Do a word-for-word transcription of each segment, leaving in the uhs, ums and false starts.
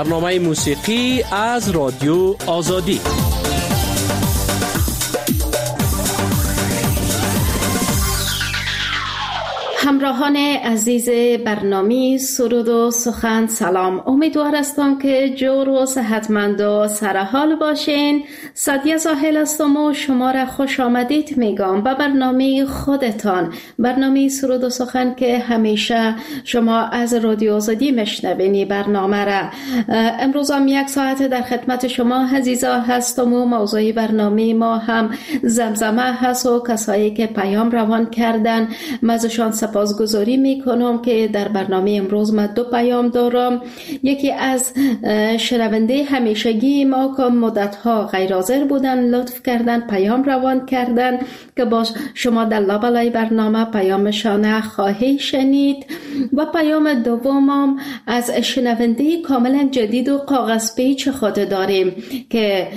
برنامه موسیقی از رادیو آزادی. همراهان عزیز برنامه سرود و سخن سلام. امیدوار هستم که جور و صحتمند و سرحال باشین. سعدیه زاهل هستم و شما را خوش آمدید میگم به برنامه خودتان، برنامه سرود و سخن که همیشه شما از رادیو آزادی میشنوینی برنامه را. امروز هم یک ساعت در خدمت شما عزیزا هستم و موضوع برنامه ما هم زمزمه هست و کسایی که پیام روان کردن مزشان سپاسگزاری میکنم که در برنامه امروز من دو پیام دارم. یکی از شنونده همیشگی ما که مدتها غیر حاضر بودن لطف کردن پیام روان کردن که با شما در لابلای برنامه پیامشان خواهی شنید. و پیام دومم از شنونده کاملا جدید و کاغذ پیچ خود داریم که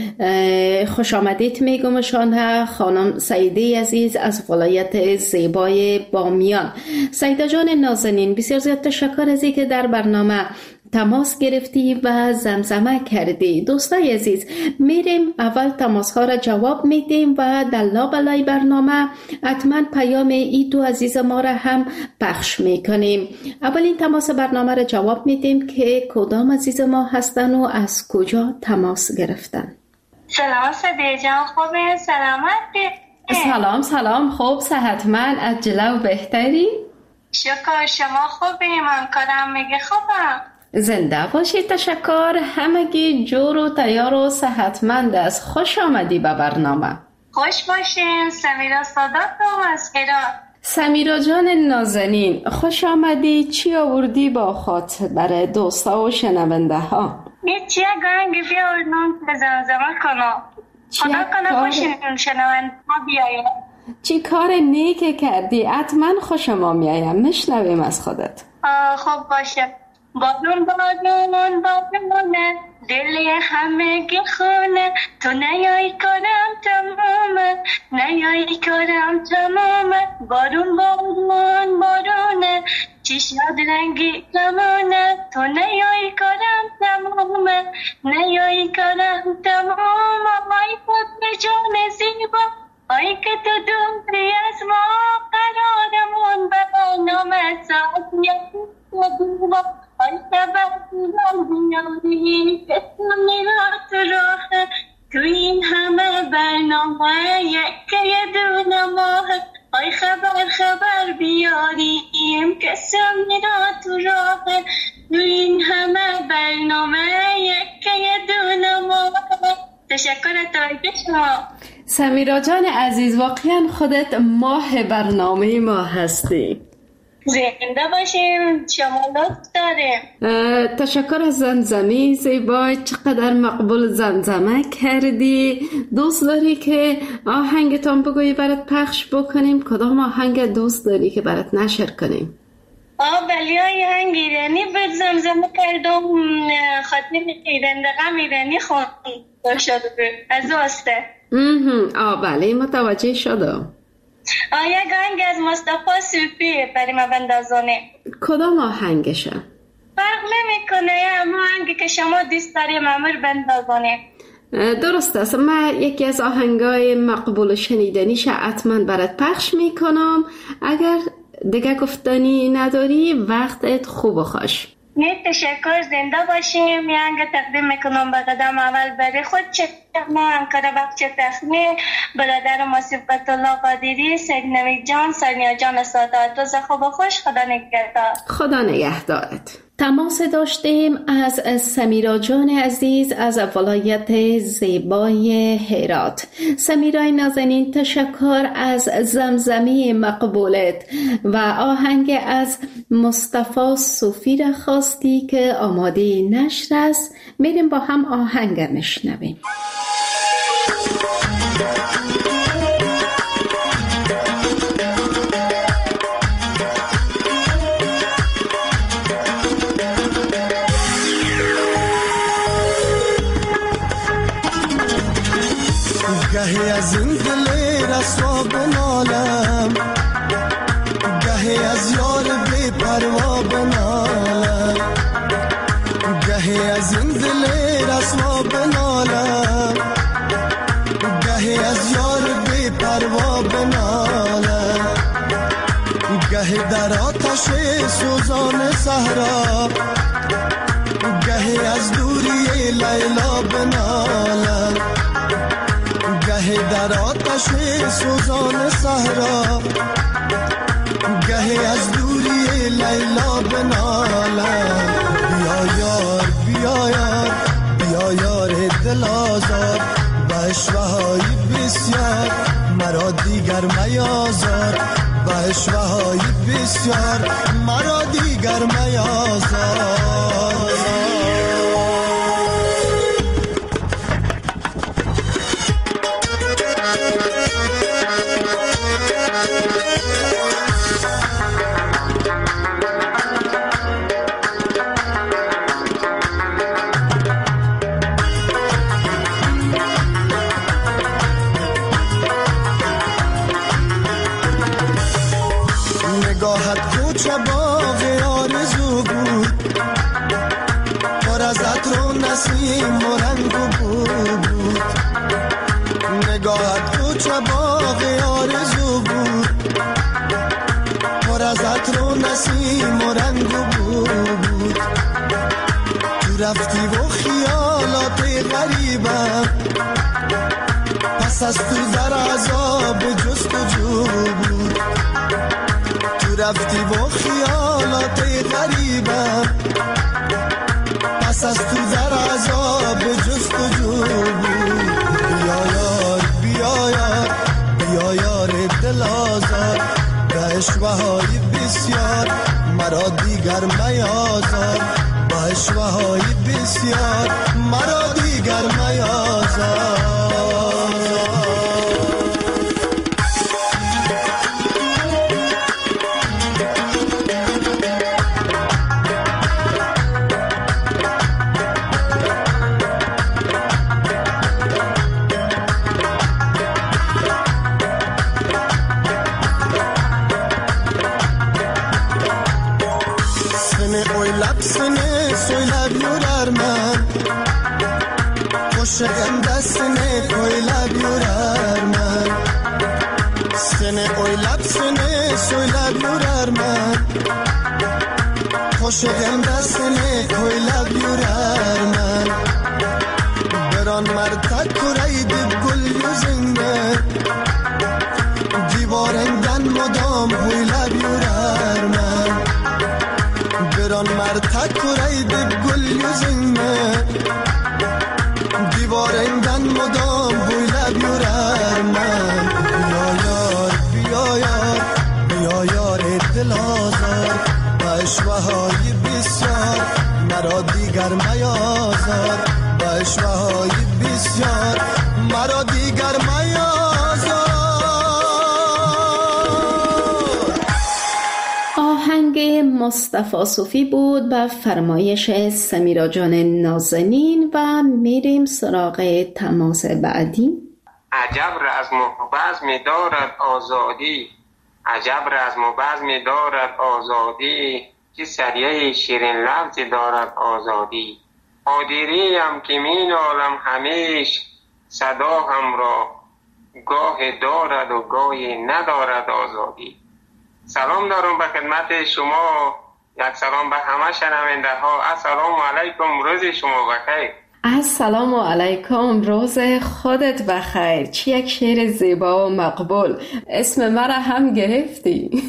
خوش آمدید میگمشان خانم سعیده عزیز از ولایت زیبای بامیان. سعیده جان نازنین، بسیار زیاد تشکر از اینکه در برنامه تماس گرفتی و زمزمه کردی. دوستای عزیز، میریم اول تماس ها را جواب میدیم و در لابلای برنامه حتما پیام ای دو عزیز ما را هم پخش میکنیم. اولین تماس برنامه را جواب میدیم که کدام عزیز ما هستن و از کجا تماس گرفتن. سلام سعیده جان، خوبه؟ سلامت؟ سلام سلام، خوب صحتمند از جلو بهتری؟ شکر، شما خوبه؟ من کارم میگه خوبم. زنده باشید، تشکر. همگی جور و تیار و صحتمند است. خوش آمدی به برنامه. خوش باشین. سمیرا صادقم از هرات. سمیرا جان نازنین، خوش آمدی. چی آوردی با خود برای دوستا و شنونده ها؟ یه چیه گنگی بیاردن به زمزمه کنم. خدا کنه خوشین شنونده ها بیایم. چی کار نیک کردی؟ حتما خوش ما میایم. میشنویم از خودت. خوب باشه. بادون بادون بادونه دل همگی خونه، تو نیایی کارم تمومه، نیایی کارم تمومه. بارون بارون بارونه چی شاد رنگی کمونه، تو نیایی کارم تمومه، نیایی کارم تمومه. آی خود جان زیبا، آی که تو دوری از ما قرارمون به برنامه ساعتیت دوبا. آی خبر دیدم بیاری کسم نیرات راه، تو این همه برنامه یکی دونه ماه. آی خبر خبر بیاریم کسم نیرات راه، تو این همه برنامه یکی دونه ماه. تشکر توجه شما. سمیرا جان عزیز، واقعا خودت ماه برنامه ما هستی. زنده باشیم، شما لطف داریم. تشکر از زمزمه زیبا. چقدر مقبول زمزمه کردی. دوست داری که آهنگتان بگویی برات پخش بکنیم؟ کدام آهنگ دوست داری که برات نشر کنیم؟ آه بلی، های هنگ ایرانی بد زمزمه کردم. خاطر ایرندقم ایرانی خوند شده از دوسته. آه بله، متوجه شدم. آه یک آهنگ از مصطفی صوفی برای ما بندازانه. کدام آهنگشه؟ فرق نمی کنه، اما آهنگی که شما دوست داریم امر بندازانه. درست است. من یکی از آهنگای مقبول شنیدنیش حتما برات پخش میکنم. اگر دیگه گفتنی نداری وقتت خوب و خوش. نه تشکر، زنده باشیم. یه آهنگ تقدیم میکنم به قدم اول برای خود ما انکار بخش تخمیر، برادر ما صفت الله قادری، سگنوی جان، سانیا جان سادات. روز خوب و خوش. خدا نگهدار. خدا نگهدارت. تماس داشتیم از سمیرا جان عزیز از ولایت زیبای هرات. سمیرای نازنین، تشکر از زمزمه مقبولت و آهنگ از مصطفی صوفی را خواستی که آماده نشر است. میریم با هم آهنگ میشنویم. گهی از این دل رسوا بنالم، گهی از یار بی پروا بنالم، گهی از این دل در آتش سوزان صحرا، گهی از دوری لیلا بنالم، گهی در آتش سوزان صحرا، گهی از دوری لیلا بنالم. بیا یار بیا یار بیا یار دل آزار، با اشوه‌های بسیار مرا دیگر میازار، با اشوه‌های بسیار مرا دیگر میازار. نگاهت کوچه باغ آرزو بود، پر از عطر و نسیم و رنگ و بو بود. نگاهت کوچه باغ آرزو بود، پر از عطر و نسیم و رنگ و بو بود. تو رفتی و خیالات غریبم، پس از تو در عذاب جستجو بود. رفتی با خیالات غریبم، پس از تو در عذاب جستجو بود. بیا یار بیا یار بیا یار دل آزار، به اشوه‌های بسیار مرا دیگر میازار، با اشوه‌های بسیار مرا دیگر میازار. Sene soylab yurarman, qo'shig'imda seni ko'ylab yurarman. Seni o'ylab seni so'ylab yurarman, qo'shig'imda seni ko'ylab yurarman. Biron marta ko'ray deb gul yuzingni, divoringdan mudom bo'ylab yurarman. biron marta ko'ray deb gul yuzingni, divoringdan mudom bo'ylab yurarman. Biyo yor biyo yor biyo yor dil ozor, با اشوه‌های بسیار مرا دیگر میازار، با اشوه‌های بسیار مرا دیگر میازار. آهنگ مصطفی صوفی بود به فرمایش سمیرا جان نازنین و میریم سراغ تماس بعدی. عجب رزم و بزم دارد آزادی، عجب رزم و بزم دارد آزادی، که سریه شیرین لفظ دارد آزادی. قادریم که می نالم همیش، صدا هم را گاه دارد و گاهی ندارد آزادی. سلام دارم به خدمت شما، یک سلام به همه شنونده ها. السلام علیکم، روز شما بخیر. السلام علیکم، روز خودت بخیر. چه یک شعر زیبا و مقبول، اسم مرا هم گرفتی.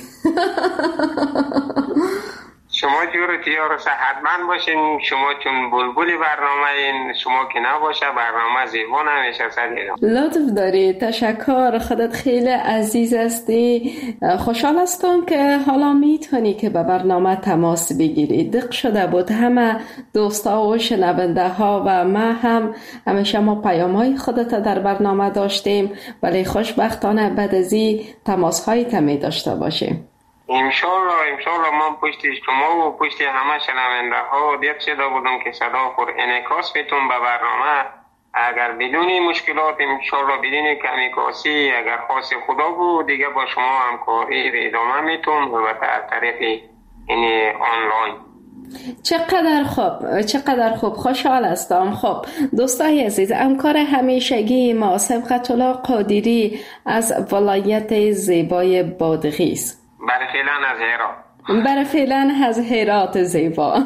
شما جور تیار و صحتمند باشین، شما چون بلبل برنامه این، شما که نباشه برنامه زیبا نمیشه. سلیقه لطف داری، تشکر، خودت خیلی عزیز هستی. خوشحال هستم که حالا میتونی که به برنامه تماس بگیری. دق شده بود همه دوستا و شنونده ها و ما هم همیشه ما پیام های خودت در برنامه داشتیم، ولی خوشبختانه بعد از این تماس های کمی داشته باشیم. انشالله انشالله من پشت شما و پشت همه شنونده ها دیت شده بودم که صدا پر انعکاس بتون به برنامه. اگر بدون مشکلات انشالله بدون کمی کاسی، اگر خواست خدا بود دیگه با شما همکاری ادامه میتون و از طریق این آنلاین. چقدر خوب، چقدر خوب، خوشحال هستم. خب دوستای عزیز، همکار همیشگی ما سبقت الله قادری از ولایت زیبای بادغیس. برای فعلا از هرات. برای فعلا از هرات زیبا.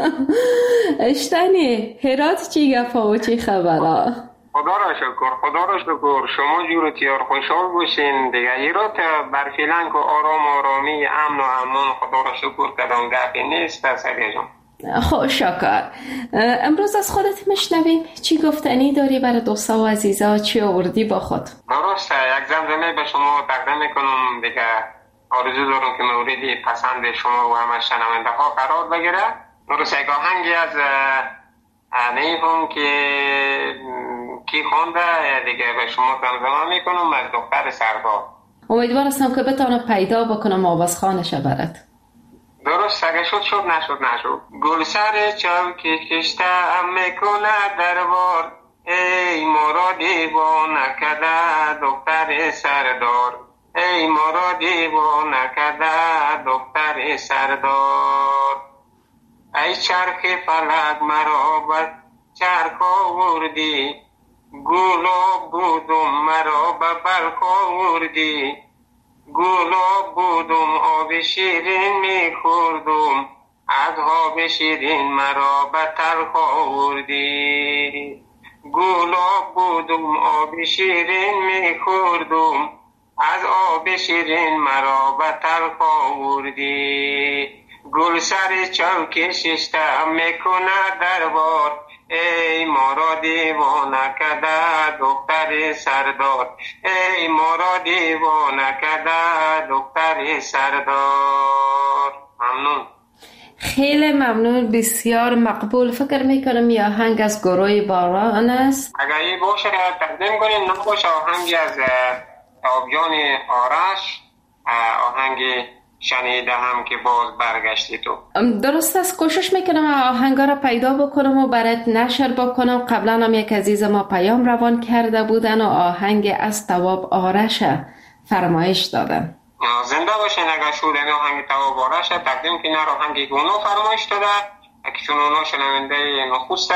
اشتنی هرات چی گفا و چی خبره؟ خدا را شکر، خدا را شکر. شما جور تیار خوشحال باشین دیگه. هرات بر فعلا که آرام آرامی امن و امان، خدا را شکر کدام گپی نیست سریع جان. خب شکر. امروز از خودت میشنویم چی گفتنی داری برای دوستا و عزیزا، چی آوردی با خود؟ درسته، یک زمزمه به شما تقدیم میکنم دیگه. آرزو دارم که موردی پسند شما و همه شنونده ها قرار بگیره. درسته، یک آهنگی از نیفهم که کی خونده دیگه به شما زمزمه میکنم، از دختر سردار. امیدوار هستم که بتانم پیدا بکنم آواز خانش برات. درست، اگه شد شد، نشد نشد. گل سر چوکی کشته میکنه دربار، ای مرا دیوانه کده دختر سردار، ای مرا دیوانه کده دختر سردار. ای چرخ فلک مرا بر چرخ آوردی، گلاب بودم مرا به بلخ آوردی، گلاب بودم آب شیرین میخوردم، از آب شیرین مرا به تلخ آوردی. گلاب بودم آب شیرین میخوردم، از آب شیرین مرا به تلخ آوردی. گل سر چوک ششته میکنه دربار، ای مرا دیوانه کده دختر سردار، ای مرا دیوانه کده دختر سردار. ممنون. خیلی ممنون، بسیار مقبول. فکر میکنم یه آهنگ از گروه باران است. اگر این باشه تقدیم کنیم، نباشه آهنگی از آبیان آرش، آهنگ شنیده هم که باز برگشتی تو. درست است، کوشش میکنم آهنگا را پیدا بکنم و برات نشر بکنم. قبلا هم یک عزیز ما پیام روان کرده بودن و آهنگ از تواب آرش فرمایش دادن. زنده باشین. اگر شد این آهنگ تواب آرش تقدیم که نه آهنگ گونو فرمایش داده، اگه چون اونا شنونده نخوسته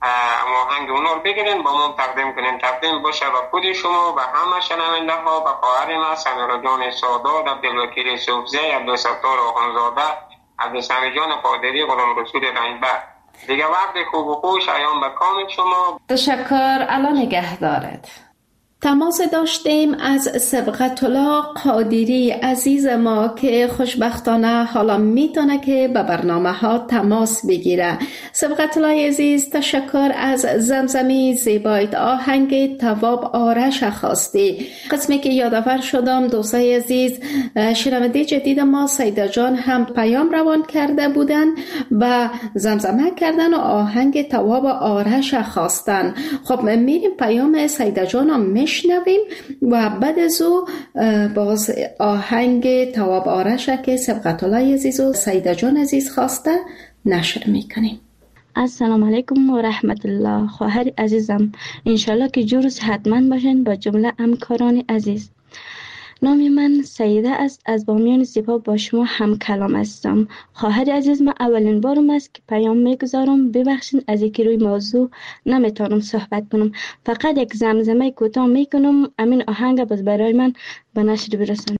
آهنگ اونا رو بگیرین با ما تقدیم کنین. تقدیم باشه و خود شما و همه شنونده ها، و خواهر ما سمیرا جان سادات، عبدالوکیل صوفزی، عبدالستار آخونزاده، عبدالسمی جان قادری، غلام رسول رنجبر. دیگه وقت خوب و خوش ایام به کامل شما. تشکر. الله نگه دارد. تماس داشتیم از سبقت الله قادری عزیز ما که خوشبختانه حالا میتونه که به برنامه ها تماس بگیره. سبقت الله عزیز، تشکر از زمزمی زیبایت آهنگ تواب آرش خواستی. قسمی که یادآور شدم دوستای عزیز، شنونده جدید ما سیده جان هم پیام روان کرده بودن و زمزمه کردن و آهنگ تواب آرش خواستن. خب میریم پیام سیده جان هم شنویم و بعد از او باز آهنگ تواب آرش که سبقت الله عزیز و سیده جان عزیز خواسته نشر میکنیم. السلام علیکم و رحمت الله. خواهر عزیزم، انشالله که جور صحتمند باشین با جمله همکاران عزیز. نام من سیده است، از بامیان زیبا با شما هم کلام هستم. خواهر عزیز، من اولین بارم است که پیام میگذارم، ببخشید از اینکه روی موضوع نمیتونم صحبت کنم. فقط یک زمزمه کوتاه میکنم، امین آهنگ باز برای من به نشر برسان.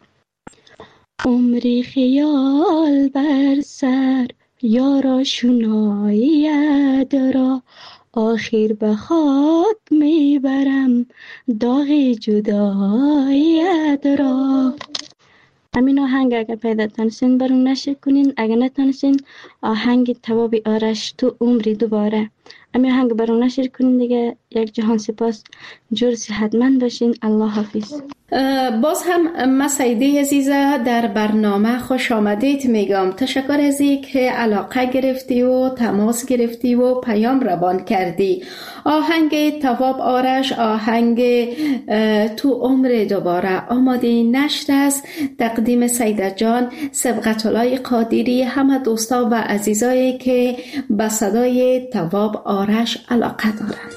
عمری خیال بر سر یارا شنایت را، آخر به خاک میبرم داغ جدایت را. همین آهنگ اگر پیدا تانستین برون نشر کنین، اگر نتانستین آهنگ تواب آرش تو عمری دوباره. همین آهنگ برون نشر کنین دیگه. یک جهان سپاس، جور صحتمند باشین. الله حافظ. باز هم من سیده عزیزه در برنامه خوش آمدید میگم. تشکر از این که علاقه گرفتی و تماس گرفتی و پیام روان کردی. آهنگ تواب آرش، آهنگ تو عمر دوباره آماده نشر است. تقدیم سیده جان، سبقت الله قادری، همه دوستا و عزیزایی که به صدای تواب آرش علاقه دارند.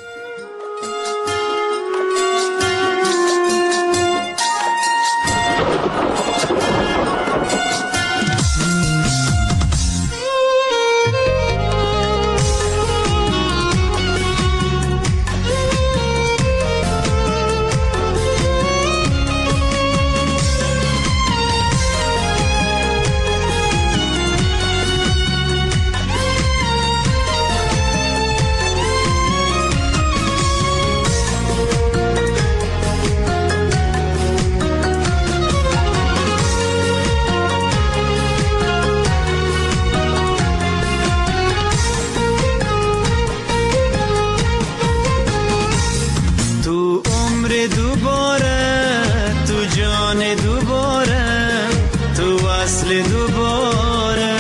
دوباره، تو جان دوباره، تو اصل دوباره،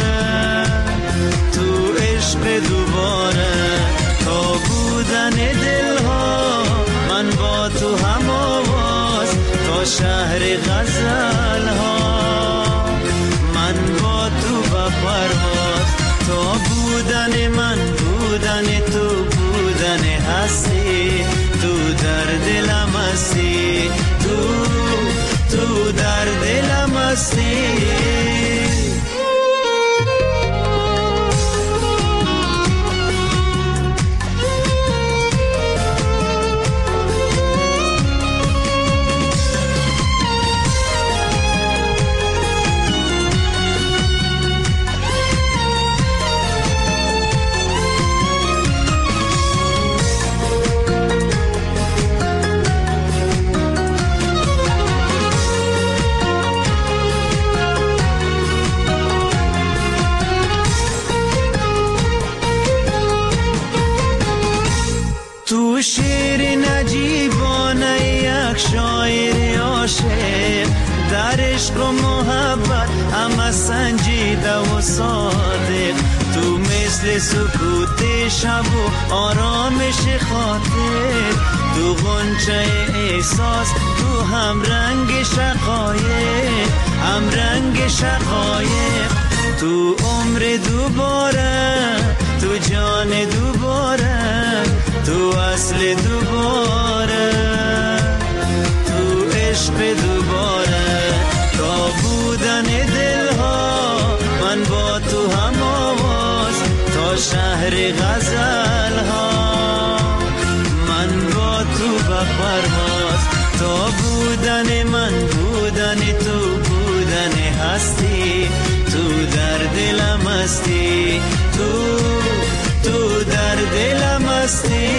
تو عشق دوباره، تا بودن دلها من با تو هم آواز، تا شهر غزل ها من با تو با پرواز، تا بودن من بودن تو بودن هستی، تو در دلم هستی، تو تو در دلم هستی. تو شعر نجیبانه یک شاعر عاشق، در عشق و محبت همه سنجیده و صادق، تو مثل سکوت شب و آرامش خاطر، تو غنچه احساس، تو هم رنگ شقایق، هم رنگ شقایق، تو عمر دوباره، تو جان دوباره، تو اصل دوباره، تو عشق دوباره، تا بودن دلها من با تو هم آواز، تا شهر غزل ها من با تو با پرواز، تا بودن من بودن تو بودن هستی، تو در دلم هستی، تو تو در دلم هستی.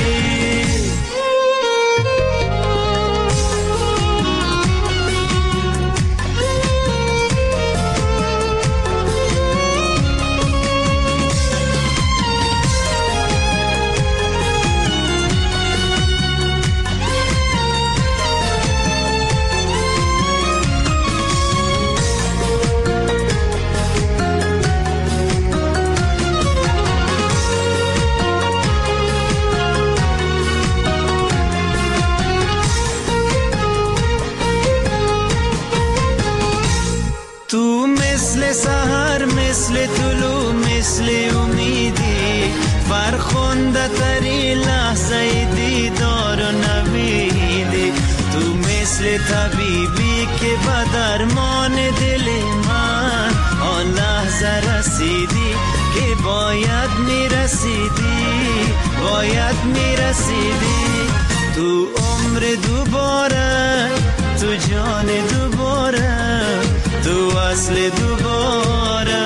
تو مثل سحر، مثل طلوع، مثل امیدی، فرخنده تری لحظه دیدار و نویدی، تو مثل طبیبی که به درمان دل من آن لحظه رسیدی که باید میرسیدی، باید میرسیدی، تو عمر دوباره، تو جان دوباره، تو اصل دوباره،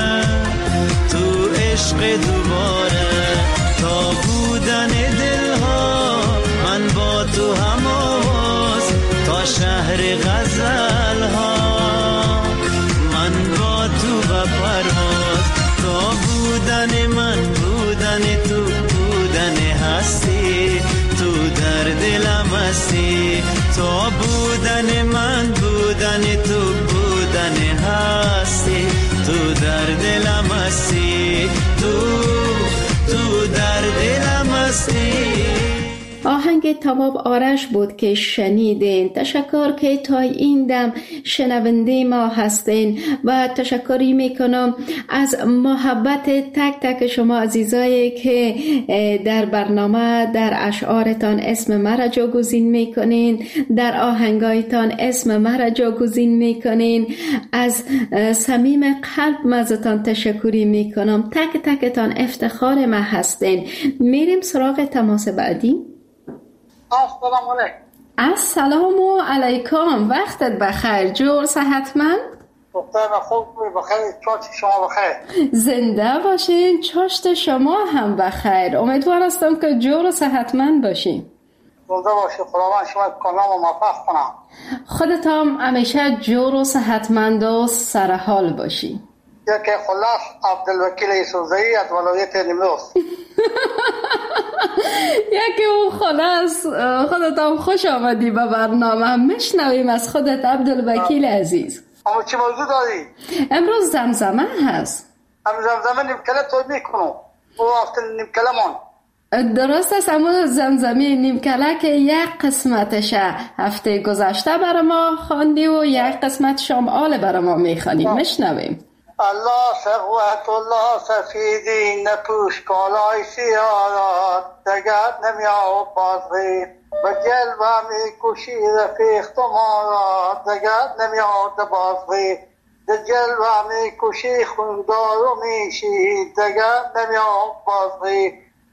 تو عشق دوباره، تا بودن دلها من با تو هم آواز، تا شهر غزل ها من با تو با پرواز، تا بودن من بودن تو بودن هستی، تو در دلم هستی، تا بودن من بودن تو بودن هستی، تو در دلم هستی، تو تو در دلم هستی. آهنگ تواب آرش بود که شنیدین. تشکر که تا این دم شنونده ما هستین و تشکری میکنم از محبت تک تک شما عزیزایی که در برنامه در اشعارتان اسم مرا جاگزین میکنین، در آهنگایتان اسم مرا جاگزین میکنین. از صمیم قلب ازتان تشکری میکنم. تک تکتان افتخار ما هستین. میریم سراغ تماس بعدی. السلام علیکم. السلام علیکم. وقتت بخیر. جور صحتمند؟ دختر خوب بخیر. چاشت شما بخیر. زنده باشین. چاشت شما هم بخیر. امیدوار هستم که جور و صحتمند باشین. زنده باشی. خداوند شما کلام و موفق کنم. خودت هم همیشه جور و صحتمند و سرحال باشی. یکی خلاص عبدالوکیل یوسفزئی از ولایت نیمروز. یکی اون خلاص خودت هم خوش آمدی به برنامه. میشنویم از خودت عبدالوکیل عزیز. اما چی موضوع داری؟ امروز زمزمه هست. امروز زمزمه نیمکله توی میکنم او هفته نیمکله من درست است. اما زمزمه نیمکله که یک قسمتشه هفته گذشته برای ما خواندی و یک قسمت شمال برای ما میخوانی. میشنویم. الله سقوت الله سفیدی نپوش کالای سیارات دگر نمیاد بازغی و جلوه میکشی رفیق تو مارا دگر نمیاد بازغی در جلوه میکشی خوندارو میشی دگر نمیاد بازغی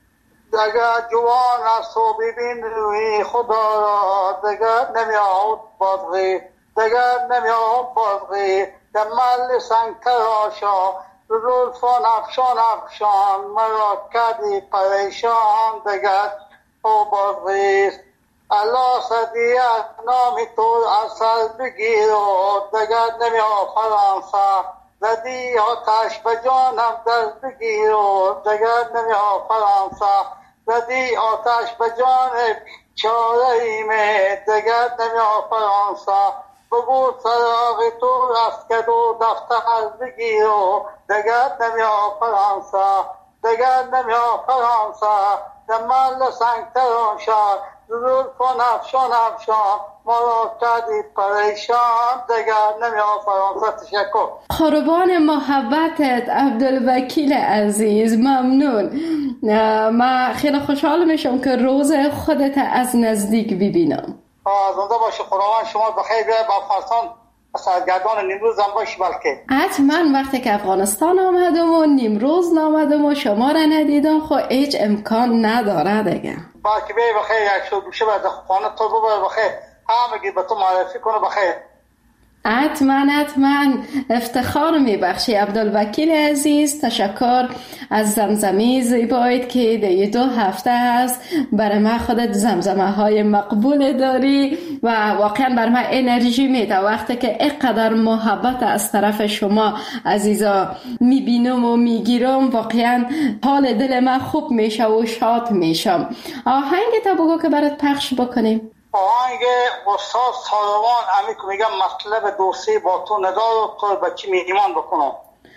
دگر جوان از تو ببین روی خدا را دگر نمیاد بازغی دگر نمیاد بازغی در مل سنگ تراشا زلفان افشان افشان مرا کردی پریشان دگر او بازغیست الله صدیت نامی تو اصل بگیر و دگر نمیاد فرانسه زدی آتش به جانم دست بگیر و دگر نمیاد فرانسه زدی آتش به جان چاره ایمه دگر نمیاد فرانسه بگو سراغ تو رفت که دو دفتر بگیر و دگر نمیاد فرانسه دگر نمیاد فرانسه در مل سنگ تراشا زلفان افشان افشان ما را کردی پریشان دگر نمیاد فرانسه. تشکر. قربان محبتت عبدالوکیل عزیز، ممنون. من خیلی خوشحال میشم که روز خودت از نزدیک ببینم. زنده باشی. خداوند شما بخیر بیاید. با افغانستان سرگردان نیمروز هم باشی. بلکه حتما وقتی که افغانستان آمدم و نیمروز نامدم و شما را ندیدم خب هیچ امکان نداره دیگه. بلکه بیایی بخیر یک شو گوشه باید خانه تو بباید بخیر همگی به تو معرفی کنه. بخیر. حتما حتما افتخار میبخشی عبدالوکیل عزیز. تشکر از زمزمه زیبایت که ده دو هفته است برای من خودت زمزمه های مقبول داری و واقعا برای من انرژی میده وقتی که اینقدر محبت از طرف شما عزیزا میبینم و میگیرم. واقعا حال دل من خوب میشه و شاد میشم. آهنگ تا بگو که برات پخش بکنیم. آهنگ استاد ساروان امی که میگم مطلب دوستی با تو ندار تو بچی می ایمان بکنم.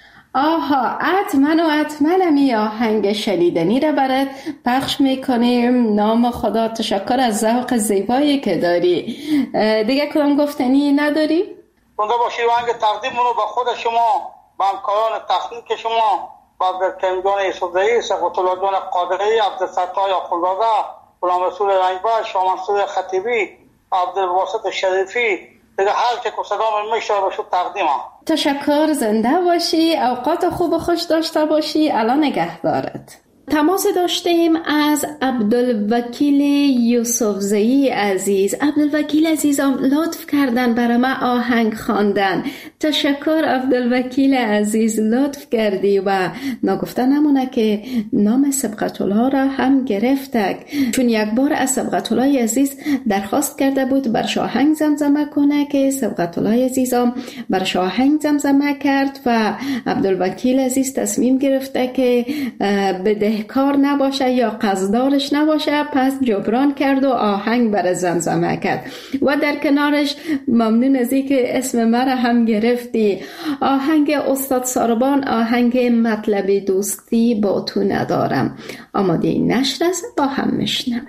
آها حتما و حتما امی آهنگ شنیدنی را برات پخش میکنیم. نام خدا. تشکر از ذوق زیبایی که داری. دیگه کدام گفتنی نداری؟ زنده باشی. آهنگ تقدیم رو به خود شما، به همکاران تخنیک شما، با عبدالکریم جان یوسفزئی، سقوط الله جان قادری، عبدالستار آخوندزاده، غلام رسول رنجبر، شاه منصور خطیبی، عبدالواسط شریفی، دیگه هر که که صدام میشه بشو تقدیمم. تشکر. زنده باشی. اوقات خوب و خوش داشته باشی. الان نگهدارت. تماس داشتیم از عبدالوکیل یوسفزئی عزیز. عبدالوکیل عزیزم لطف کردن برای من آهنگ خواندن. تشکر عبدالوکیل عزیز، لطف کردی. و نگفته نمونه که نام سبقت الله را هم گرفتک، چون یک بار از سبقت الله عزیز درخواست کرده بود برش آهنگ زمزمه کنه که سبقت الله عزیزم برش آهنگ زمزمه کرد و عبدالوکیل عزیز تصمیم گرفته که بده کار نباشه یا قصدارش نباشه، پس جبران کرد و آهنگ برای زمزمه کرد. و در کنارش ممنون از اینکه اسم مرا هم گرفتی. آهنگ استاد ساربان، آهنگ مطلب دوستی با تو ندارم. آماده نشر است، با هم میشنویم.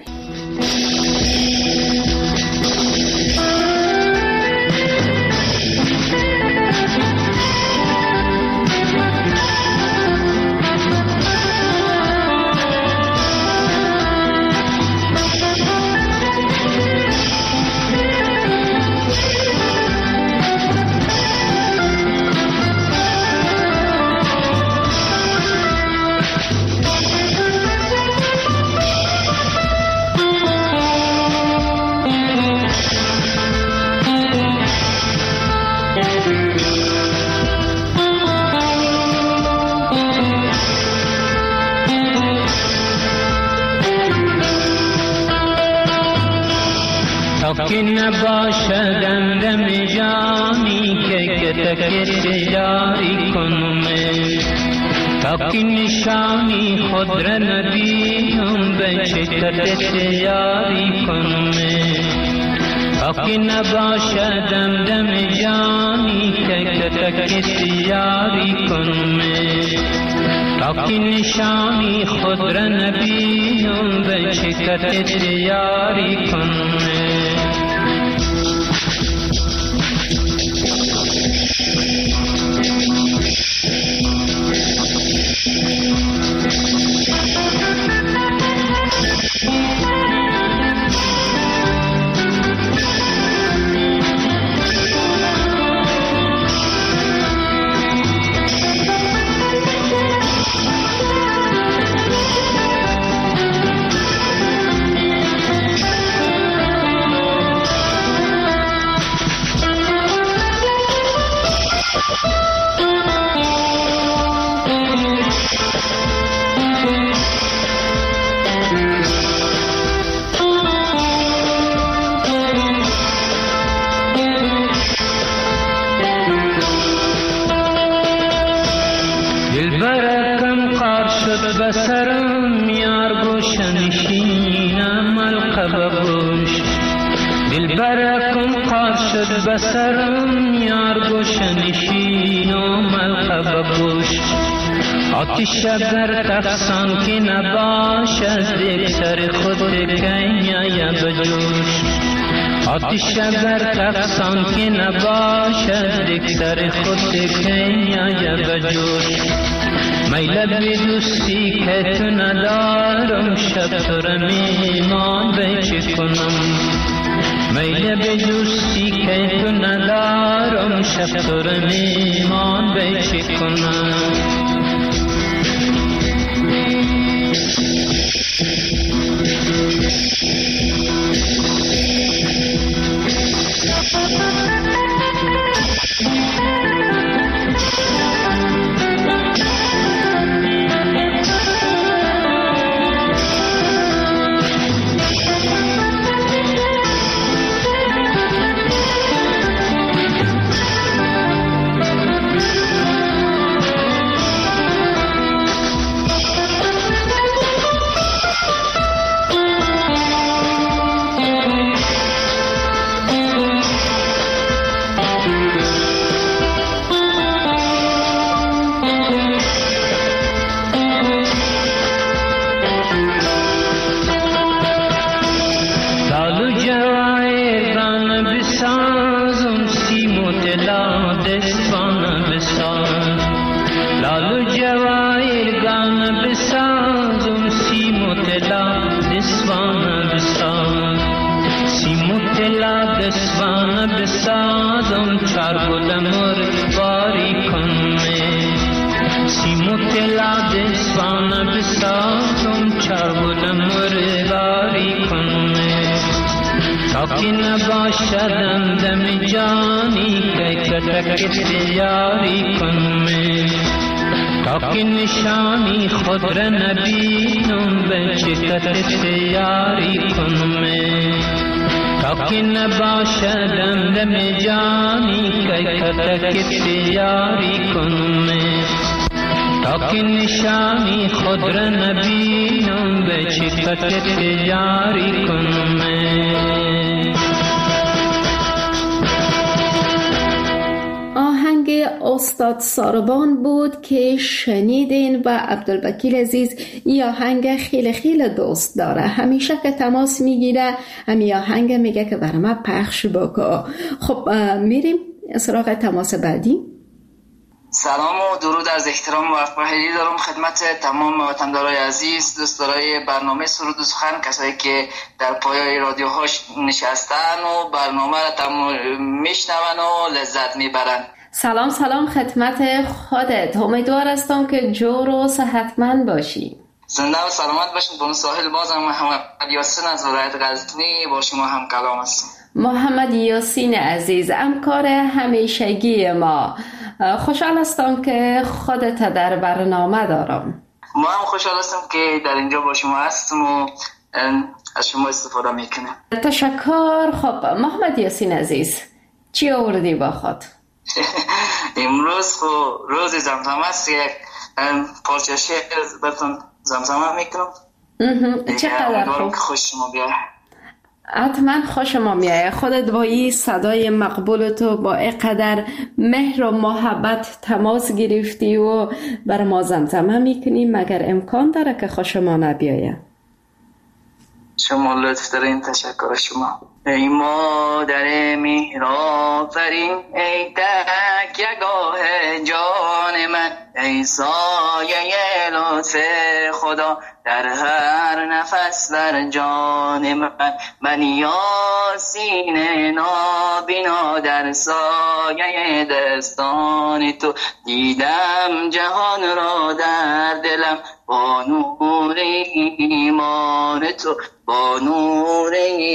که نباشد اندم جانی که که تکت جاری کنم تا تا که نشانی خود را نبینم به چکت یاری کنم تا که نباشدم دم جانی که تکت یاری کنم تا که نشانی خود را نبینم به چکت یاری کنم بسرم یار گوشنشینم القب گوش دلبرکم قار شد بسرم یار گوشنشینم القب گوش آتش در تفسان که نباشد یک سر خود کنیا بجوش آتش در تفسان که نباشد یک سر خود کنیا بجوش میل به دوستی که تو ندارم شب تو را میمان به چه کنم میل به دوستی که تو ندارم شب تو را میمان به چه کنم نباشدم دم جانی که تکت یاری کنم تا که نشانی خود را نبینم به چکت یاری کنم تا که نباشدم دم جانی که تکت یاری کنم تا که نشانی خود را نبینم به چکت یاری کنم استاد ساربان بود که شنیدین و عبدالوکیل عزیز این آهنگ خیلی خیلی دوست داره، همیشه که تماس میگیره همین آهنگ میگه که برای من پخش بکن. خب میریم سراغ تماس بعدی. سلام و درود از احترام و افراحی دارم خدمت تمام وطندارای عزیز، دوستدارای برنامه سرود و سخن، کسایی که در پایای رادیوهاش نشستن و برنامه را تم میشنون و لذت میبرن. سلام سلام خدمت خودت، امیدوار هستم که جور و صحتمند باشی. زنده و سلامت باشین. بون ساحل بازم محمد یاسین از ولایت غزنی با شما هم کلام هستم. محمد یاسین عزیز، همکار همیشگی ما، خوشحال هستم که خودت در برنامه دارم. ما هم خوشحال هستم که در اینجا با شما هستم و از شما استفاده میکنم. تشکر. خب محمد یاسین عزیز، چی آوردی با خود؟ امروز خب روز زمزمه است، یک پارچه شعر براتون زمزمه میکنم. چقدر خوب. خوش شما بیاره. حتما خوش ما میایه. خودت با این صدای مقبول تو با اینقدر مهر و محبت تماس گرفتی و بر ما زمزمه میکنی، مگر امکان داره که خوش ما نبیایه؟ شما لطف دارین، تشکر شما. ای مادر مهرآفرین، ای تکیه‌گاه جان من، ای سایه لطف خدا در هر نفس در جان من. من یاسین نابینا در سایه دستان تو، دیدم جهان را در دلم با نور ایمان تو، با نور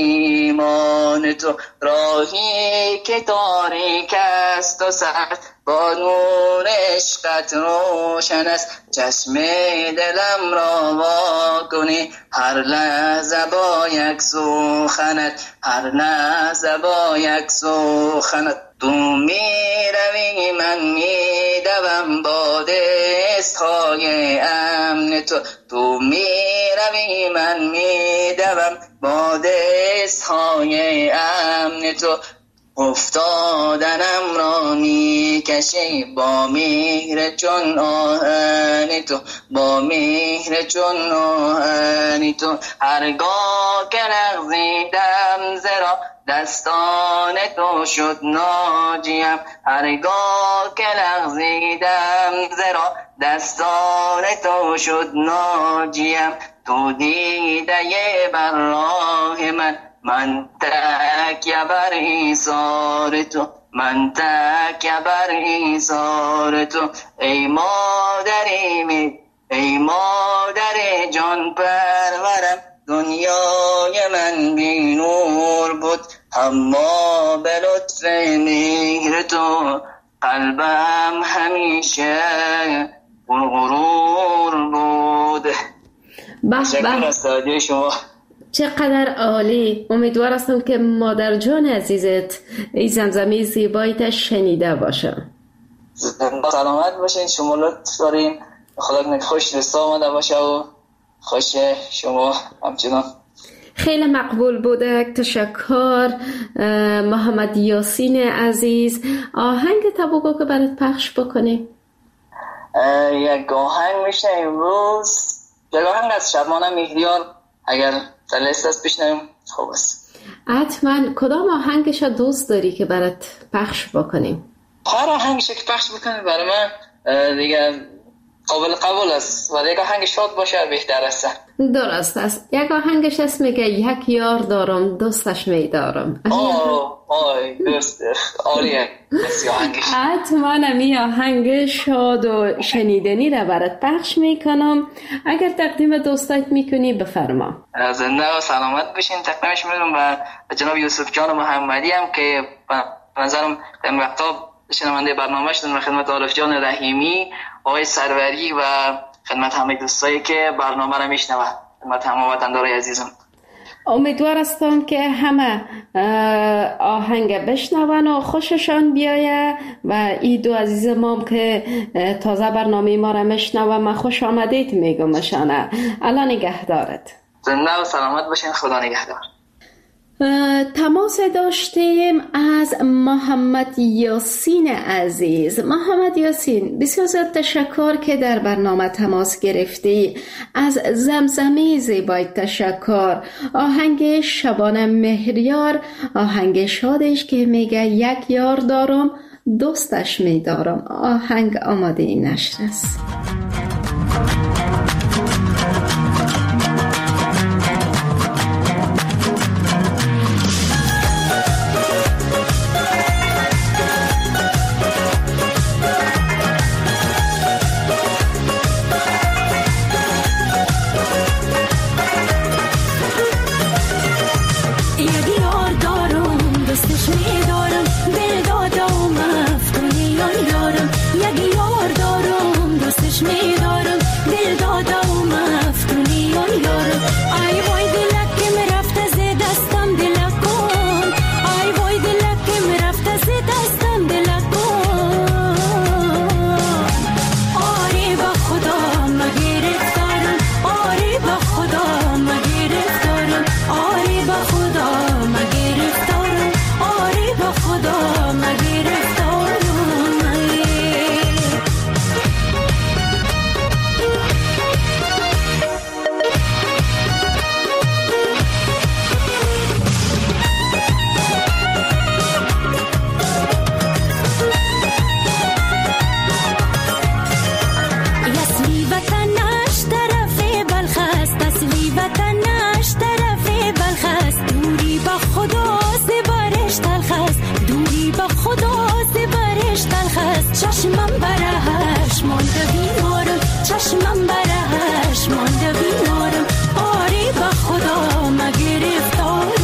ایمان تو. راهی که تاریک است و سخت، با نور عشقت روشن است. چشم دلم را وا کنی، هر لحظه با یک سخنت، هر لحظه با یک سخنت. تو می روی من می دوم با دستهای امن تو، تو می روی من می دوم با دستهای امن تو. افتادنم را می کشی با مهر چون آهن تو، با مهر چون آهن تو. هرگاه که لغزیدم زرا دستان تو شد ناجیم، هرگاه که لغزیدم زرا دستان تو شد ناجیم. تو دیده بر راه من، من تکیه بر ایثار تو، من تکیه بر ایثار تو. ای مادری می، ای مادر جان پرورم، دنیای من بی نور بود، اما به لطف مهر تو قلبم همیشه غرور بود. به به، شما چقدر عالی. امیدوار هستم که مادر جان عزیزت این زمزمه زیباییت شنیده باشه. سلامت باشین، شما لطف دارین، خدا کنه خوش رسا آمده باشه و خوش شما همچنان. خیلی مقبول بوده، تشکر. محمد یاسین عزیز، آهنگ تبوگو که برات پخش بکنی؟ یک آهنگ میشه امروز، یک آهنگ از شبانه مهریار، اگر تلست است بشنویم خوب است. حتما. کدام آهنگش دوست داری که برات پخش بکنیم؟ هر آهنگش که پخش بکنیم برای من دیگه قابل قبول است، ولی یک آهنگ شاد باشه بهتر است. درست است. یک آهنگش است میگه یک یار دارم دوستش میدارم. آه آه درست، عالیه آهنگش. حتما امی آهنگ شاد و شنیدنی را برات پخش میکنم. اگر تقدیم دوستات میکنی بفرما. زنده و سلامت بشین. تقدیمش میکنم به جناب یوسف جان محمدی هم که به نظرم در وقتا شنونده برنامه شدن، و خدمت عارف جان رحیمی، آقای سروری و خدمت همه دوستایی که برنامه را میشنوند، خدمت همه وطندارای عزیزم. امیدوار هستم که همه آهنگ بشنون و خوششان بیایه و ای دو عزیز مام که تازه برنامه ما را میشنون، من خوش آمدید میگم مشانه. الله نگهدارت. زنده و سلامت باشین. خدا نگهدار. تماس داشتیم از محمد یاسین عزیز. محمد یاسین، بسیار زیاد تشکر که در برنامه تماس گرفتی. از زمزمه زیبای تشکر. آهنگ شبانه مهریار، آهنگ شادش که میگه یک یار دارم دوستش میدارم. آهنگ آماده این نشر است. دوستش چشمم برهش مانده بیمارم، چشمم برهش مانده بیمارم، آری به خدا مگرفتارم.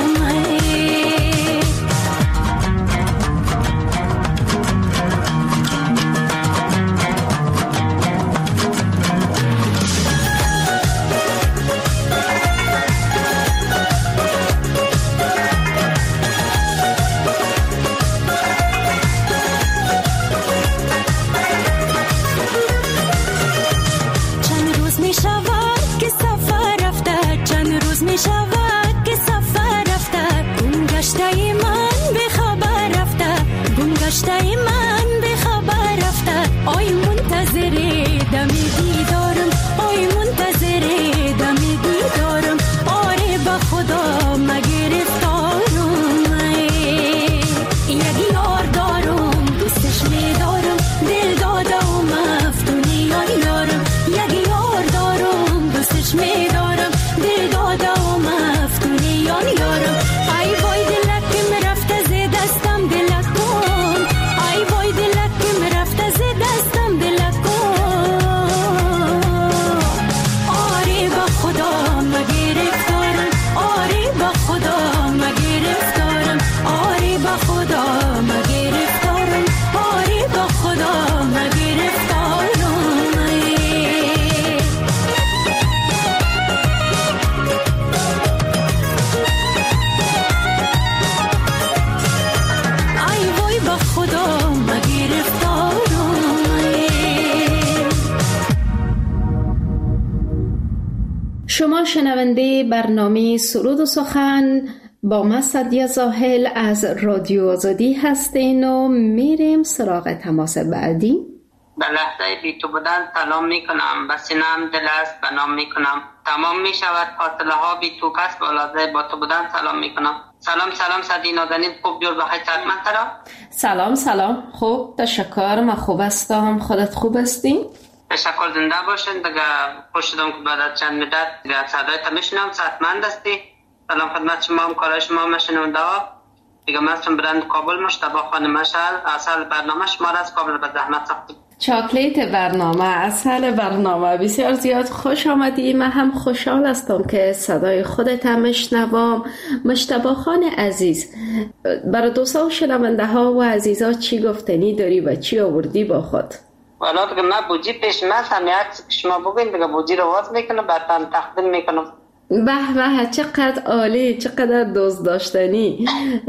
شما شنونده برنامه سرود و سخن با من سعدیه زاهل از رادیو آزادی هستین و میریم سراغ تماس بعدی. به لحظه بی تو بودن سلام میکنم، به سینم دل است بنام میکنم، تمام میشود فاصله ها بی تو پس با لحظه با تو بودن سلام میکنم. سلام سلام سعدی نازنین، خوب جور بخیر سلامت ترا. سلام سلام خوب تشکر، من خوب هستم، خودت خوب هستی؟ تشکر، زنده باشین. دیگه خوش شدم که بعد از چند مدت دیگه صدایت میشنم، صحتمند هستی. سلام خدمت شما، همکارای شما مشنونده ها. دیگه من اسمم برند کابل مشتبه خانم مشعل، اصل برنامه شما را از کابل به زحمت ساختیم. چاکلیت برنامه، اصل برنامه، بسیار زیاد خوش آمدی. من هم خوشحال هستم که صدای خودت هم میشنوم. مشتبه خان عزیز، برای دوستا و شنونده ها و عزیزا چی گفتنی داری و چی آوردی با خود؟ والا دیگه من بوجی پیش من هم یک شما بگوین دیگه بوجی رو واز میکنم برتن تقدیم میکنم. به به چقدر عالی، چقدر دوست داشتنی.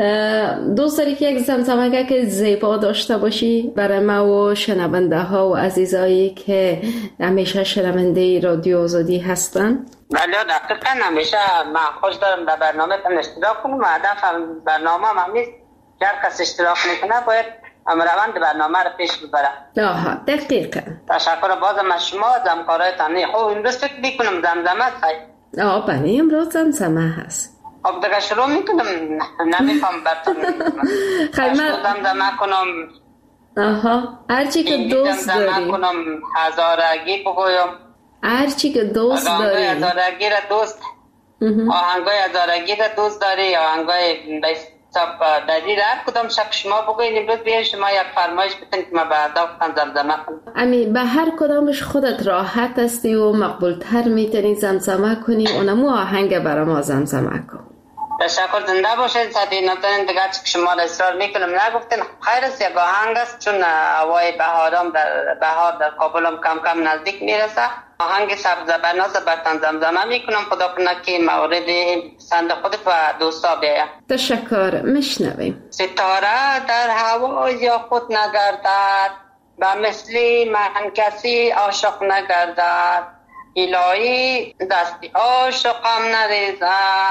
دوست داری که یک زمزمه که زیبا داشته باشی برای ما و شنونده ها و عزیزایی که همیشه شنونده رادیو آزادی هستن؟ بله دقیقا، همیشه من خوش دارم در برنامه تن اشتراک کنم. هدف برنامه هم همیست که هر کس اشتراک میکنه باید روند برنامه رو پیش ببره. آها دقیقا. تشکر بازم از شما از همکارایتان. خب امروز فکر میکنم زمزمه هست. آه بله امروز زمزمه هست. خب دیگه شروع میکنم، نمیفهم برتون خیلی زمزمه کنم. آها هرچی که دوست داری زمزمه کنم، هزارگی بگویم، هرچی که دوست داری. آهنگای هزارگی را دوست آهنگای هزارگی را دوست داری، آهنگای سب دلیل هر کدام شک شما بگوین. امروز بیاین شما یک فرمایش بتین که ما به اهدافتان زمزمه کنم. امی به هر کدامش خودت راحت هستی و مقبول تر میتونی زمزمه کنی، اونمو آهنگ برای ما زمزمه کن. تشکر، زنده باشید. سعدی نازنین دیگه که شما را اصرار میکنم نگفتین خیر است، یک آهنگ است چون هوای بهارم در بهار در کابلم کم کم نزدیک میرسه. آهنگ سبز بناز برتن زمزمه میکنم، خدا کنه که مورد پسند خودت و دوستا بیاید. تشکر، میشنویم. ستاره در هوا یا خود نگردد، به مثلی من کسی عاشق نگردد، الهی دستی عاشقم نریزه،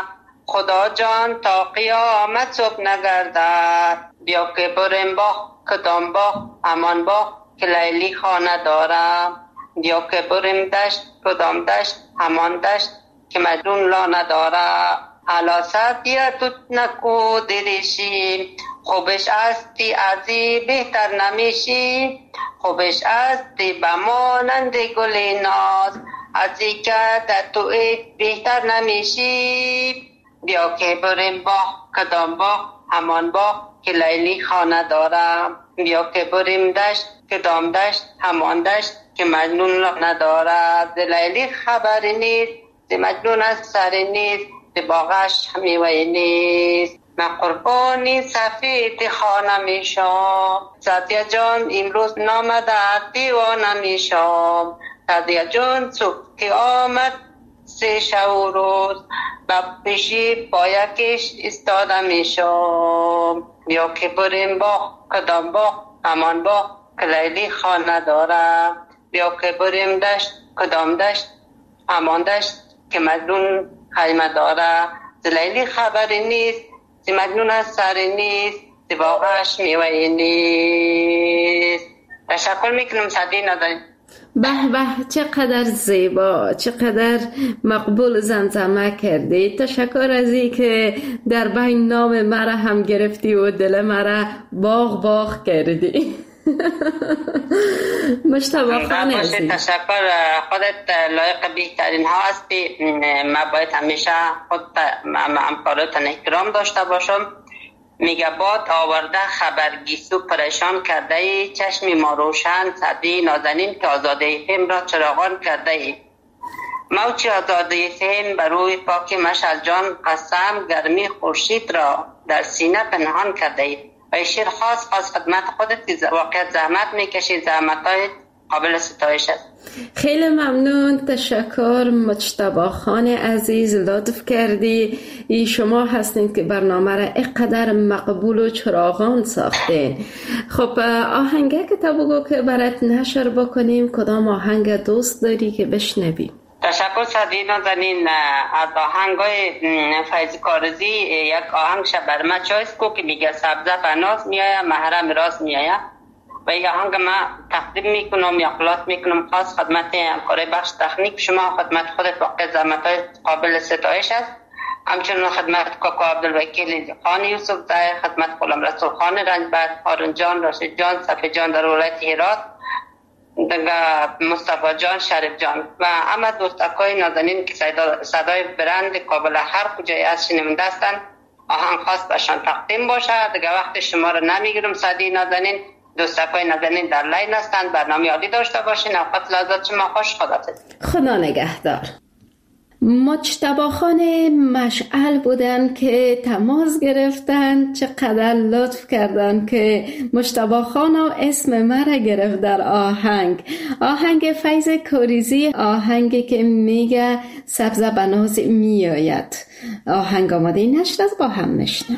خدا جان تا قیامت صبح نگردد، بیا که بریم با کدام با همان با که لیلی خانه دارم، بیا که بریم دشت کدام دشت همان دشت که مجنون لا نداره، حالا سعدیه تو نکو دریشی، خوبش استی ازی بهتر نمیشی، خوبش استی بمانند گل ناز، ازی که در توی بهتر نمیشی، بیا که بریم با کدام با همان باغ که لیلی خانه دارم. بیا که بریم دشت کدام دشت همان دشت که مجنون را ندارد. ز لیلی خبری نیست ز مجنون از سری نیست ز باغش میوه‌ای نیست. من قربانی سفید خانه میشم سعدیه جان امروز نامده دیوانه میشم. سعدیه جان صبح که آمد سه شب و روز با پیشی پایکش استاده میشم. بیا که بریم باغ کدام باغ همان باغ که لیلی خانه داره. بیا که بریم دشت کدام دشت همان دشت که مجنون خیمه داره. ز لیلی خبری نیست ز مجنون از سری نیست ز باغش میوه‌ای نیست. تشکر میکنم سعدی نداریم. به به، چقدر زیبا، چقدر مقبول زمزمه کردی. تشکر از این که در بین نام مرا هم گرفتی و دل مرا باغ باغ کردی. مجتبی خان عزیز، تشکر. خودت لایق بهترین ها هستی. من باید همیشه خود همکاراتن احترام داشته باشم. میگه باد آورده خبرگیسو پریشان کرده ای، چشم ما روشن سعدی نازنین که آزاده فهم را چراغان کرده ای. موج آزاده فهم بر روی پاک مشعل جان قسم گرمی خورشید را در سینه پنهان کرده ای. و شیر خاص خاص خدمت خودت که واقعیت زحمت میکشی، زحمت های قابل ستایش است. خیلی ممنون، تشکر مجتبی خان عزیز، لطف کردی. ای شما هستین که برنامه را اینقدر مقبول و چراغان ساختین. خب آهنگه که تا بگو که برات نشر بکنیم، کدام آهنگ دوست داری که بشنویم؟ تشکر سعدی نازنین. از آهنگای فیض کارزی یک آهنگ شبر ما چایس کو که میگه سبزه بناز میایه محرم راز میایه و این آهنگ ما تقدیم میکنم یا اقلات میکنم خاص خدمت همکار بخش تکنیک شما، خدمت خودت واقع زحمت‌های قابل ستایش است. همچنین خدمت کاکا عبدالوکیل خان یوسف زای، خدمت غلام رسول خان رنجبر، هارون جان، راشد جان، صفی جان در ولایت هرات، دیگه مصطفی جان، شریف جان و همه دوستکای نازنین که صدای برند کابل هر کجای از شنونده هستند آهنگ خاص بهشان تقدیم باشه. دیگه وقت شما رو نمیگیرم سعدی نازنین. دوستکای نازنین در لین هستند، برنامه عالی داشته باشین. اوقات لحظات شما خوش. خداحافظ. خدا نگهدار. مجتبی خان مشعل بودن که تماس گرفتن. چقدر لطف کردن که مجتبی خان اسم مرا گرفت در آهنگ. آهنگ فیض کاریزی، آهنگی که میگه سبزه بناز میآید. آهنگ آماده نشد، از با هم نشنویم.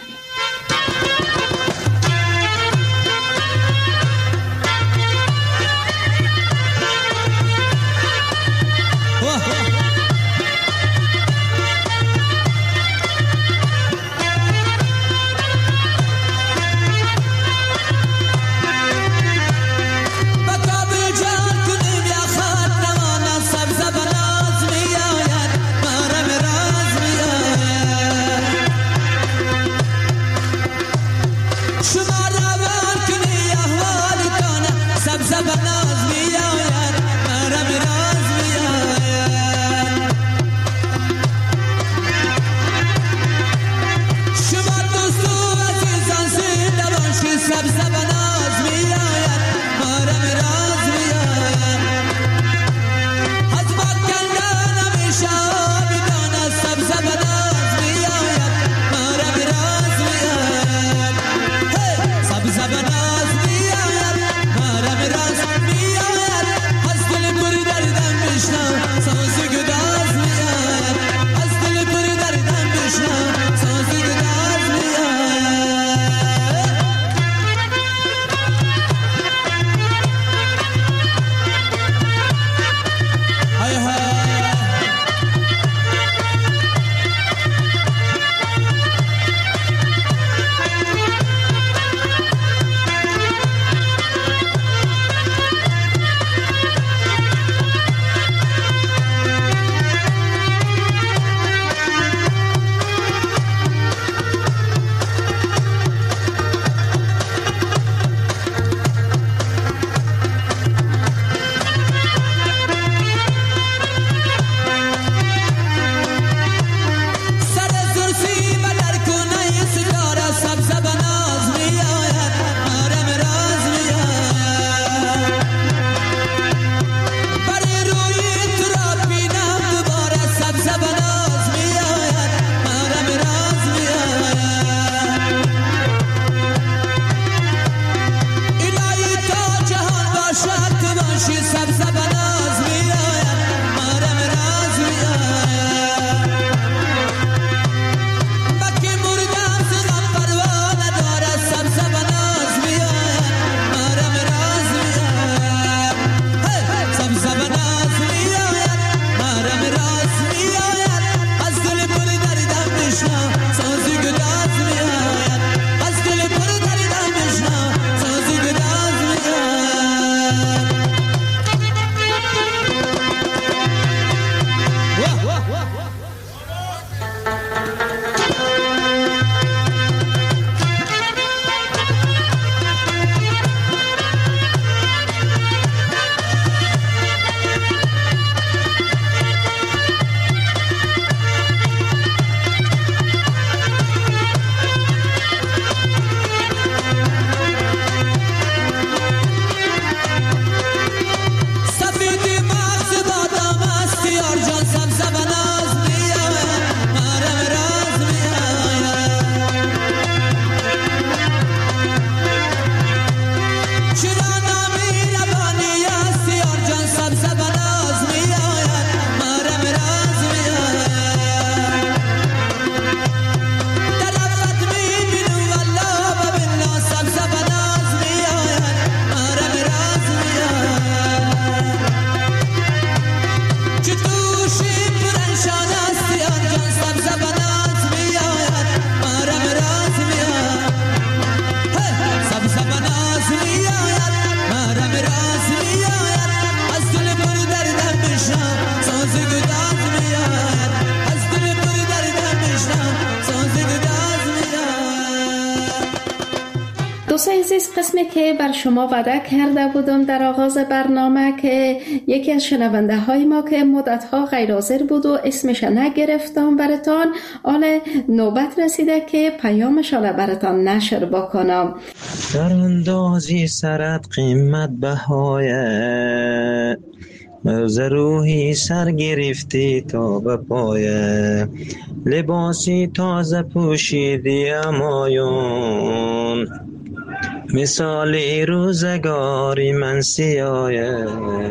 دوستای عزیز، قسمی که بر شما وعده کرده بودم در آغاز برنامه که یکی از شنونده های ما که مدت ها غیر حاضر بود و اسمش نگرفتم براتان، حالا نوبت رسیده که پیامش حالا براتان نشر بکنم. در اندازی سرت قیمت بهایه، روحی سر گرفتی تا به پایه، لباسی تازه پوشیدی امایون، مثالی روزگاری من سیایه،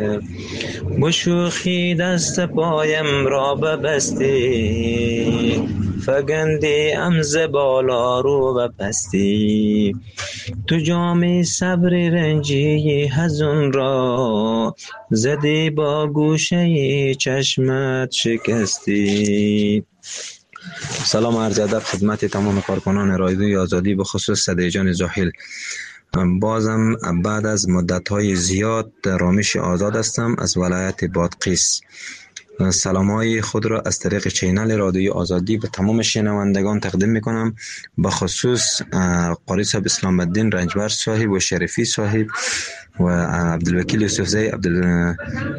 بشوخی دست پایم را ببستی، فگندی امز بالا رو بپستی، تو جامی صبری رنجی هزون را، زدی با گوشه چشمت شکستی. سلام عرض ادب خدمت تمام کارکنان رادیوی آزادی، به خصوص صدای جان زاحل. بازم بعد از مدت‌های زیاد رامش آزاد هستم از ولایت بادغیس. سلام‌های خود را از طریق چینل رادیوی آزادی به تمام شنوندگان تقدیم می‌کنم، به خصوص قاری صاحب اسلام الدین رنجبر صاحب و شریفی صاحب و عبدالوکیل یوسفزی، عبدال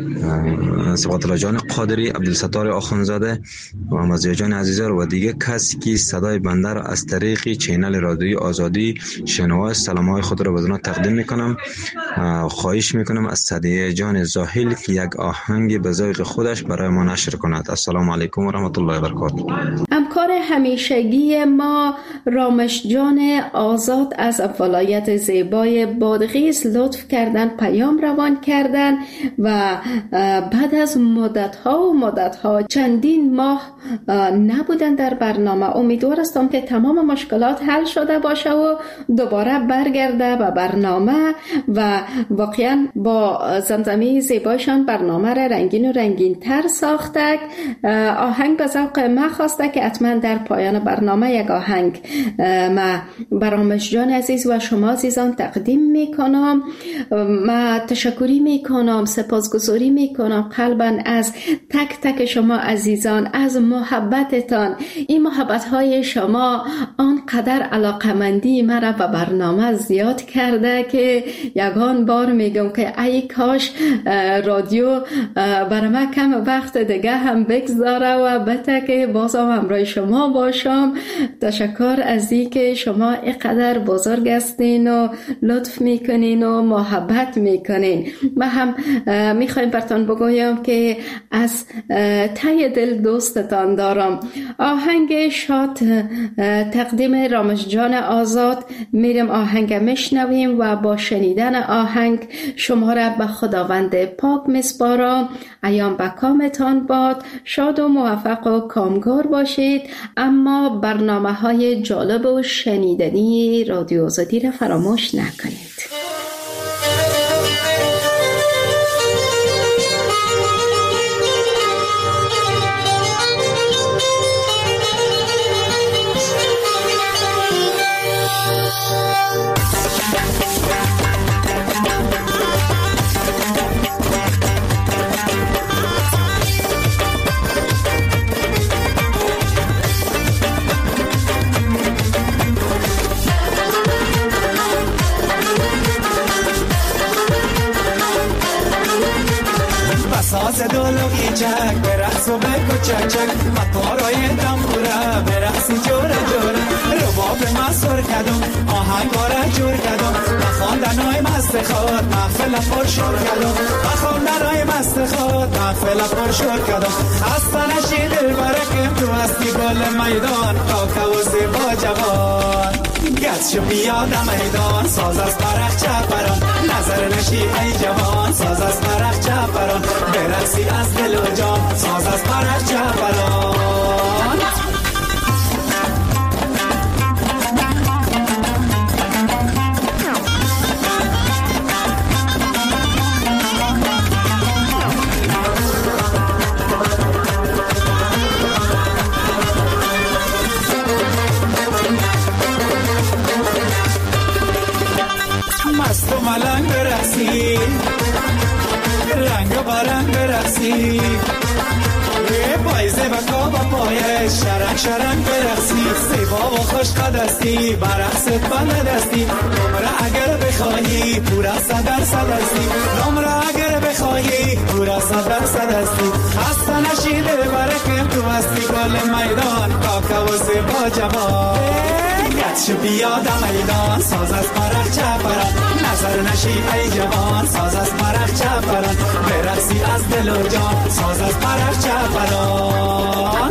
صبغت الله جان قادری، عبدالستار آخونزاده و مزیه جان عزیزار و دیگه کسی که صدای بنده را از طریق چینل رادیوی آزادی شنوا سلام‌های خود را بدون تقدیم میکنم. خواهش میکنم از صدیه جان زاحل که یک آهنگ به ذوق خودش برای ما نشر کند. السلام علیکم و رحمت الله و برکاته. همکار همیشگی ما رامش جان آزاد از ولایت زیبای بادغیس لطف کردن پیام روان کردن و بعد از مدت ها و مدت ها چندین ماه نبودن در برنامه. امیدوار هستم که تمام مشکلات حل شده باشه و دوباره برگرده به برنامه و واقعا با زمزمه زیبایشان برنامه را رنگین و رنگین تر ساخته. آهنگ به ذوق ما خواسته که حتما در پایان برنامه یک آهنگ ما برامش جان عزیز و شما عزیزان تقدیم میکنم. ما تشکری میکنم، سپاسگزاری میکنم قلباً از تک تک شما عزیزان، از محبتتان. این محبت های شما آنقدر علاقمندی مرا به برنامه زیاد کرده که یگان بار میگم که ای کاش رادیو برای من کم وقت دیگه هم بگذاره و بته که بازم همراه شما باشم. تشکر از این که شما اینقدر بزرگ هستین و لطف میکنین و محبت میکنین. ما هم میخوایم براتون بگویم که از ته دل دوستتان دارم. آهنگ شاد تقدیم رامش جان آزاد میریم آهنگ میشنویم و با شنیدن آهنگ شما را به خداوند پاک میسپارم. ایام به کامتان باد، شاد و موفق و کامگار باشید. اما برنامه های جالب و شنیدنی رادیو آزادی را فراموش نکنید. ساز دولوی چک برقص و بگو چک چک مطارای دمبوره برقصی جوره جوره رباب مسور کدوم آهنگ باره جور کدوم بخواندنای مست خود محفل پر شور کدوم بخواندنای مست خود محفل پر شور کدوم هستنشی دل برکم تو هستی گل میدان کاکا و زیبا جوان گز شو بیاد میدان ساز از برخ چپران نظر نشی ای جوان ساز از برخ چپران برقصی از دل و جان ساز از برخ چپران. مست و ملنگ برقصی رنگ و برنگ برقصی پایزه و کابا پایش شرنگ شرنگ برقصی زیبا و خوش قدستی برقصت بلدستی نمره اگر بخواهی پورا صد درصد هستی، نمره اگر بخواهی پورا صد درصد هستی. خسته نشی دلبرکم تو هستی گل میدان کاکا و زیبا جوان. گچ بیاد میدان ساز از مرخ چپران، نظر نشی ای جوان ساز از مرخ چپران. برقصی از دل و جان ساز از مرخ چپران.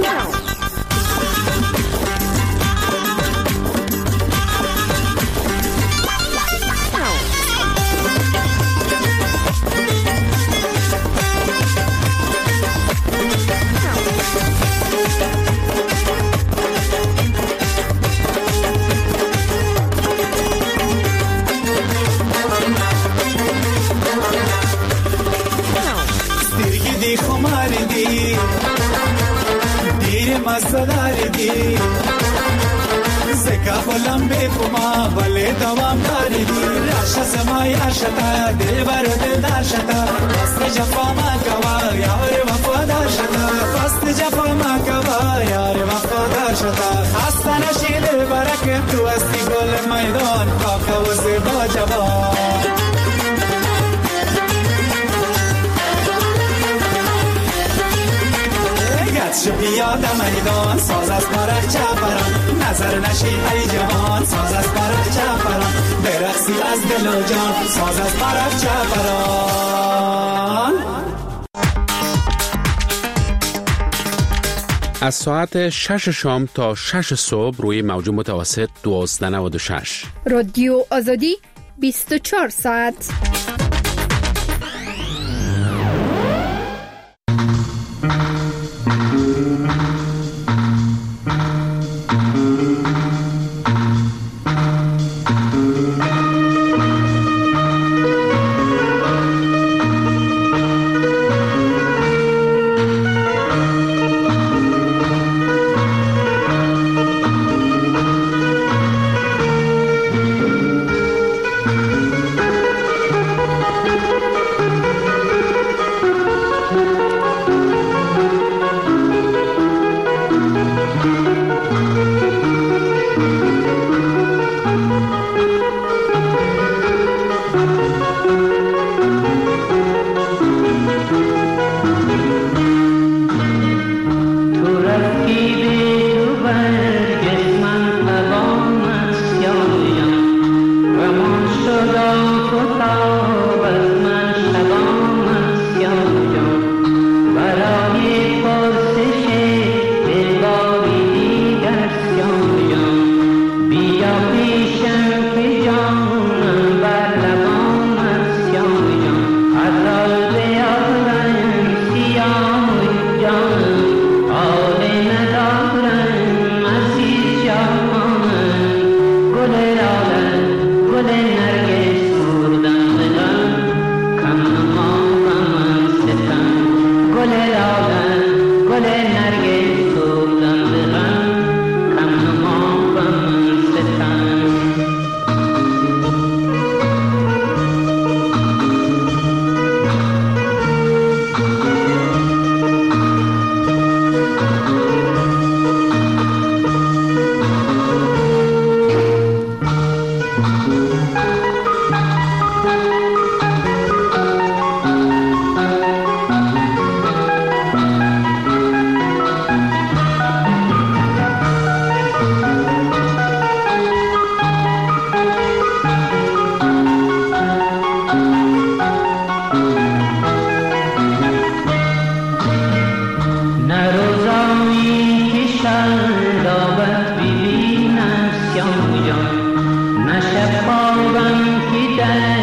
مزداری دی زکا خلم بی پما بله دوام داری دی راش زمای عشقا دل بر دل دار شتا فست جفا ما کوا یار وفادار شتا فست جفا ما کوا یار وفادار شتا. خسته نشی دل برکم تو هستی گل میدان کاکا و زیبا جوان. گچ بیاد میدان ساز از مرخ چپران، نظر نشی ای جوان ساز از مرخ چپران. برقصی از دل و جان ساز از مرخ چپران. از ساعت شش شام تا شش صبح روی موج متوسط دوازده نود و شش رادیو آزادی بیست و چهار ساعت. نشه خوابم که در